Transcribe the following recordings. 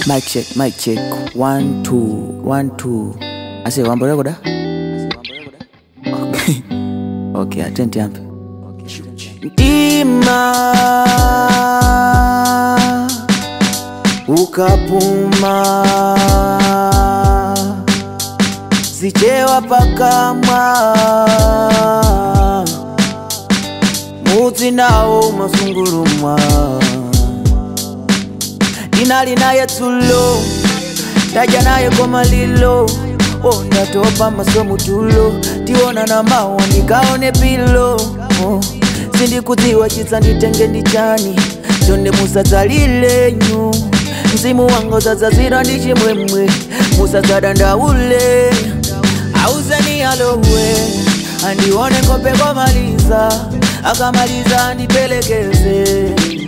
Mic check. 1 2 1 2. I say one boda. Okay. Okay, attend yampe. Ima ukapuma zichewa pakamwa muti nao masungurumwa inali naye tulo taja naye koma lilo ndatopa masomu tulo tiona na mawa nikaone pilo sindikutiwa chitsa nitenge ndichani chonde musadzalile nyu mzimu wango zadzazira ndichimwemwe musadzadanda ule auzeni alowe andione kope komaliza akamaliza andipelekeze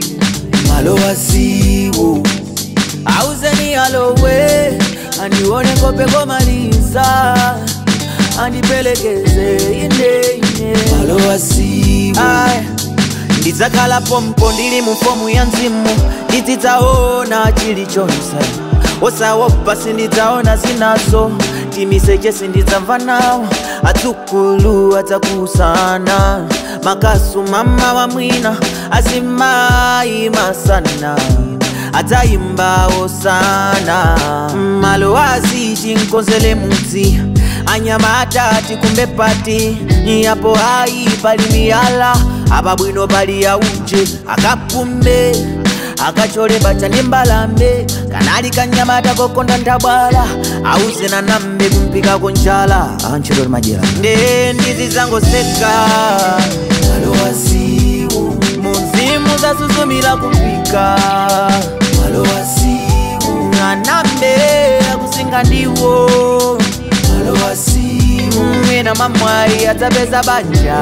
malowasiwo auzeni alowe andione kope komaliza andipelekeze ine malowasiwo ndidzakhala pompo ndili mufomu ya mzimu ndidzaona chilichonse osawopa sindidzaona zinazo timiseche sindidzamva nawo adzukulu adzakusana makasu mama wa mwina azimayi masana adzayimbawo sana malowazi tinkonzele mudzi anyama atati kumbe pati yapo hayi pali miyala apa bwino pali yauje akapume akachole bacha ndimbalambe kanali kanyama takokonda ntabwala auzena nambe kumpika konjala anchilori majera nde ndizi zangoseka malowasiwo muzimu zasuzumila kumpika malowasiwo anambe akusinga ndiwo malowasiwo mwena mamwai atapeza banja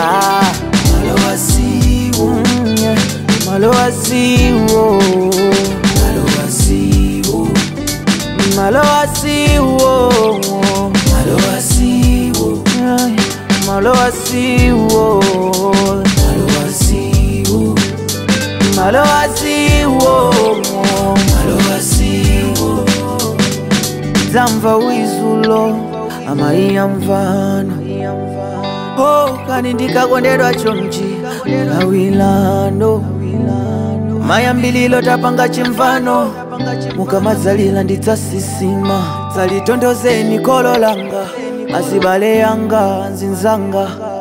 malowasiwo malowasiwo malowasiwo malowasiwo malowasiwo malowasiwo malowasiwo malowasiwo malowasiwo zamva wizulo amaiya mvano kani ndikakondedwa chomchi lawilano mayambililo tapanga chimvano mukamadzalila ndidzasisima dzalitondozeni kolo langa azibale yanga nzinzanga